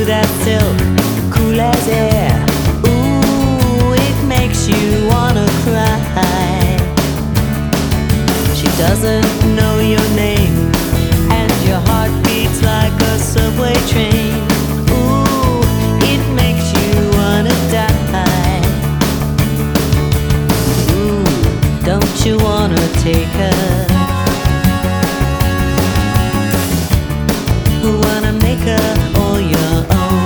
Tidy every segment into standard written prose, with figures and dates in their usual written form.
smooth as silk, cool as air. Ooh, it makes you wanna cry. She doesn't know your name, and your heart beats like a subway train. Ooh, it makes you wanna die. Ooh, don't you wanna take her? Wanna make her all your own.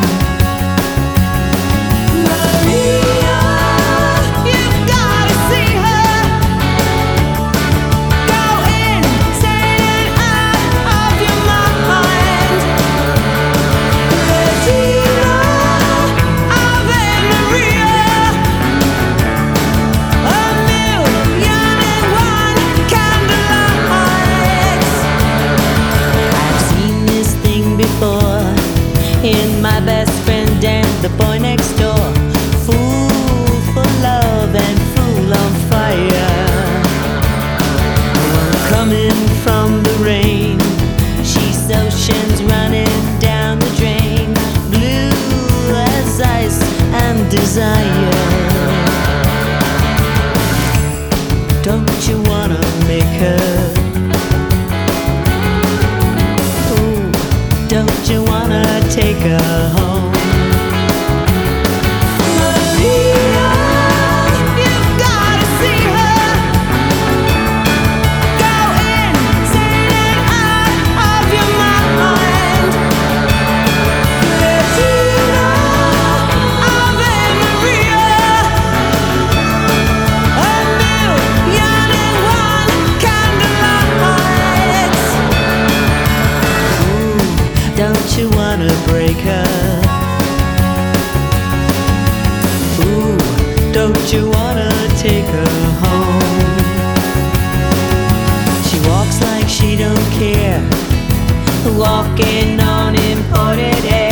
Maria, you've gotta see her. Go insane out of your mind. Regina, Ave Maria, a million and one candlelights. I've seen this thing before in my best friend and the boy next door. Fool for love and fool on fire. One coming from the rain, she's oceans running down the drain. Blue as ice and desire. Don't you wanna make her? Don't you wanna take her home? Maria, you've gotta see her. Go insane out of your mind. Regina, Ave Maria, a million and one candlelights. Don't you wanna break her? Ooh, don't you wanna take her home? She walks like she don't care, walking on imported air.